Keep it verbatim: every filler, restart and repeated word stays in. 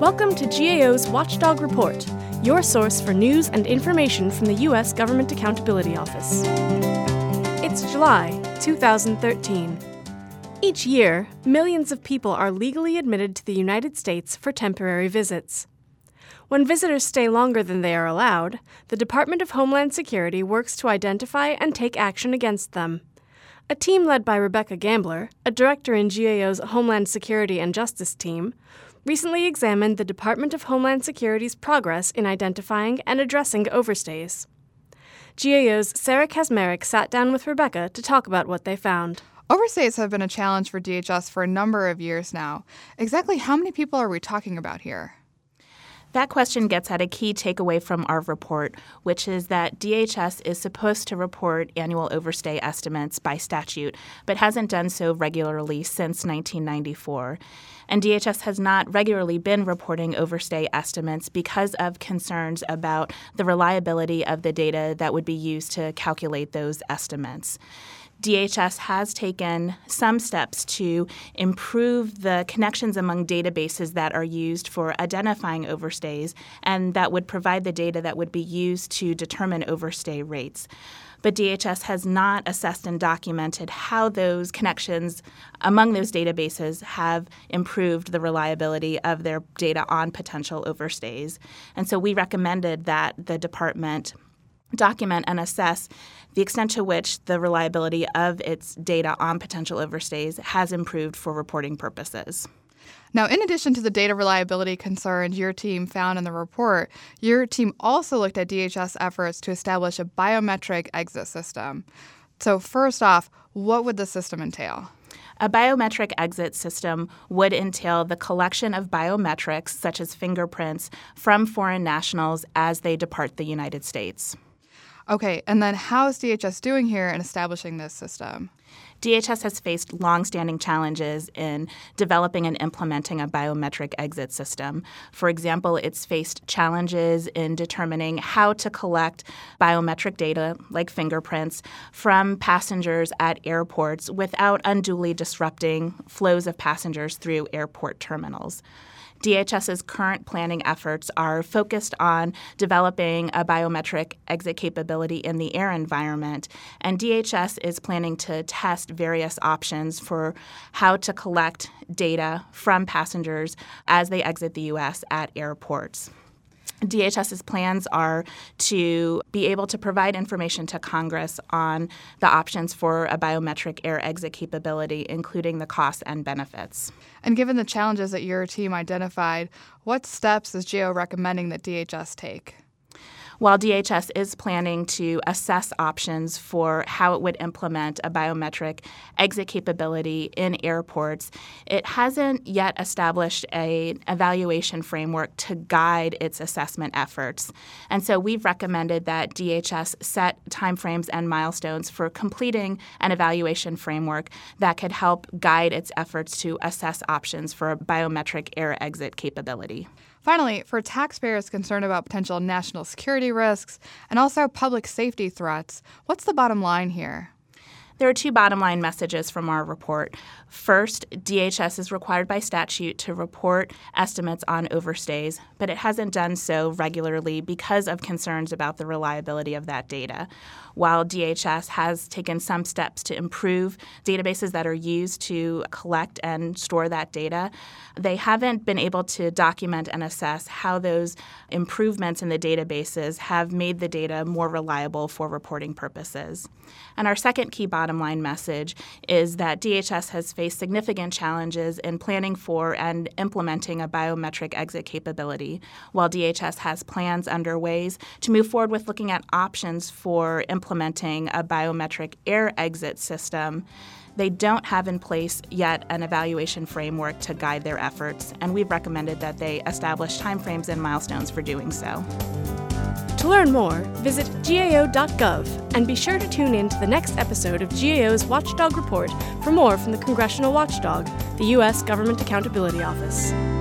Welcome to G A O's Watchdog Report, your source for news and information from the U S Government Accountability Office. It's July two thousand thirteen. Each year, millions of people are legally admitted to the United States for temporary visits. When visitors stay longer than they are allowed, the Department of Homeland Security works to identify and take action against them. A team led by Rebecca Gambler, a director in G A O's Homeland Security and Justice team, recently examined the Department of Homeland Security's progress in identifying and addressing overstays. G A O's Sarah Kazmarek sat down with Rebecca to talk about what they found. Overstays have been a challenge for D H S for a number of years now. Exactly how many people are we talking about here? That question gets at a key takeaway from our report, which is that D H S is supposed to report annual overstay estimates by statute, but hasn't done so regularly since nineteen ninety-four. And D H S has not regularly been reporting overstay estimates because of concerns about the reliability of the data that would be used to calculate those estimates. D H S has taken some steps to improve the connections among databases that are used for identifying overstays, and that would provide the data that would be used to determine overstay rates. But D H S has not assessed and documented how those connections among those databases have improved the reliability of their data on potential overstays. And so we recommended that the department document and assess the extent to which the reliability of its data on potential overstays has improved for reporting purposes. Now, in addition to the data reliability concerns your team found in the report, your team also looked at D H S efforts to establish a biometric exit system. So first off, what would the system entail? A biometric exit system would entail the collection of biometrics, such as fingerprints, from foreign nationals as they depart the United States. Okay, and then how is D H S doing here in establishing this system? D H S has faced longstanding challenges in developing and implementing a biometric exit system. For example, it's faced challenges in determining how to collect biometric data, like fingerprints, from passengers at airports without unduly disrupting flows of passengers through airport terminals. DHS's current planning efforts are focused on developing a biometric exit capability in the air environment, and D H S is planning to test various options for how to collect data from passengers as they exit the U S at airports. DHS's plans are to be able to provide information to Congress on the options for a biometric air exit capability, including the costs and benefits. And given the challenges that your team identified, what steps is G A O recommending that D H S take? While D H S is planning to assess options for how it would implement a biometric exit capability in airports, it hasn't yet established an evaluation framework to guide its assessment efforts. And so we've recommended that D H S set timeframes and milestones for completing an evaluation framework that could help guide its efforts to assess options for a biometric air exit capability. Finally, for taxpayers concerned about potential national security risks and also public safety threats, what's the bottom line here? There are two bottom line messages from our report. First, D H S is required by statute to report estimates on overstays, but it hasn't done so regularly because of concerns about the reliability of that data. While D H S has taken some steps to improve databases that are used to collect and store that data, they haven't been able to document and assess how those improvements in the databases have made the data more reliable for reporting purposes. And our second key bottom line message is that D H S has faced significant challenges in planning for and implementing a biometric exit capability, while D H S has plans underway to move forward with looking at options for implementing a biometric air exit system. They don't have in place yet an evaluation framework to guide their efforts, and we've recommended that they establish timeframes and milestones for doing so. To learn more, visit G A O dot gov and be sure to tune in to the next episode of G A O's Watchdog Report for more from the Congressional Watchdog, the U S Government Accountability Office.